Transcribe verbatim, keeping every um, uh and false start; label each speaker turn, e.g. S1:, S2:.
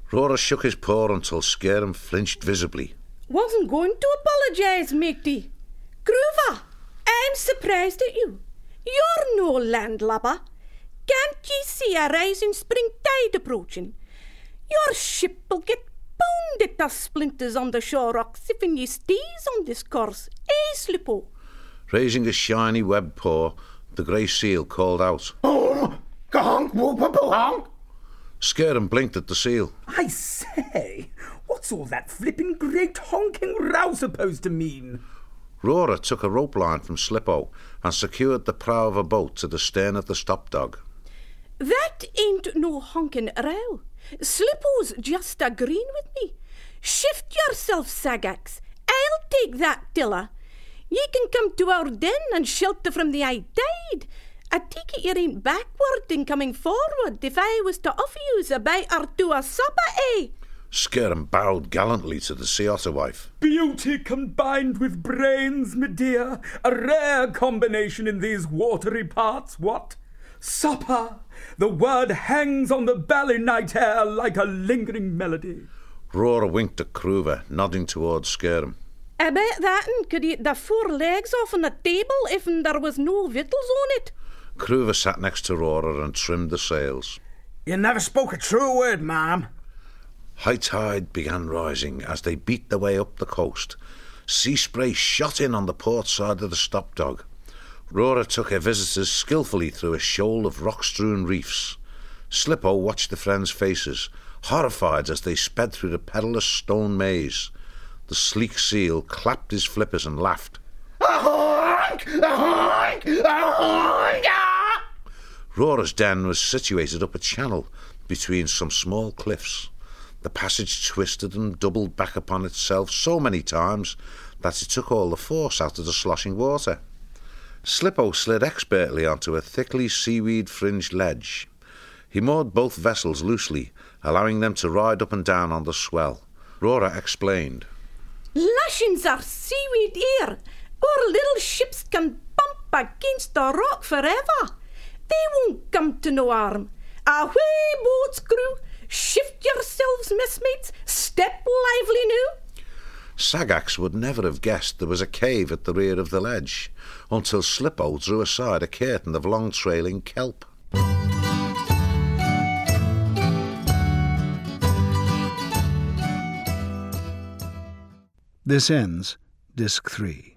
S1: Rora shook his paw until Scarum flinched visibly.
S2: Wasn't going to apologise, matey. Groover, I'm surprised at you. You're no landlubber. Can't ye see a rising spring tide approaching? Your ship will get pounded to splinters on the shore rocks if ye stays on this course, eh, Slippo?
S1: Raising a shiny webbed paw, the grey seal called out.
S3: Oh, honk, whoop, whoop, honk.
S1: Scarum blinked at the seal.
S3: I say, what's all that flipping great honking row supposed to mean?
S1: Rora took a rope line from Slippo and secured the prow of a boat to the stern of the stopdog.
S2: That ain't no honking row. Slippo's just agreeing with me. Shift yourself, Sagax. I'll take that tiller. Ye can come to our den and shelter from the high tide. I take it you ain't backward in coming forward if I was to offer you a bite or two of supper, eh?
S1: Scarum bowed gallantly to the sea otter wife.
S3: Beauty combined with brains, me dear. A rare combination in these watery parts, what? Supper! The word hangs on the bally night air like a lingering melody.
S1: Rora winked at Groover, nodding towards Scarum.
S2: I bet that'n could eat the four legs off on the table if there was no victuals on it.
S1: Groover sat next to Rora and trimmed the sails.
S3: You never spoke a true word, ma'am.
S1: High tide began rising as they beat their way up the coast. Sea spray shot in on the port side of the stopdog. Rora took her visitors skillfully through a shoal of rock-strewn reefs. Slippo watched the friends' faces, horrified as they sped through the perilous stone maze. The sleek seal clapped his flippers and laughed.
S3: Ahoink! Ahoink! Ahoink!
S1: Rora's den was situated up a channel between some small cliffs. The passage twisted and doubled back upon itself so many times that it took all the force out of the sloshing water. Slippo slid expertly onto a thickly seaweed-fringed ledge. He moored both vessels loosely, allowing them to ride up and down on the swell. Rora explained.
S2: Lashings are seaweed here. Our little ships can bump against the rock forever. They won't come to no harm. Away, boat's crew! Shift yourselves, messmates. Step lively now.
S1: Sagax would never have guessed there was a cave at the rear of the ledge, until Slippo drew aside a curtain of long trailing kelp.
S4: This ends Disc three.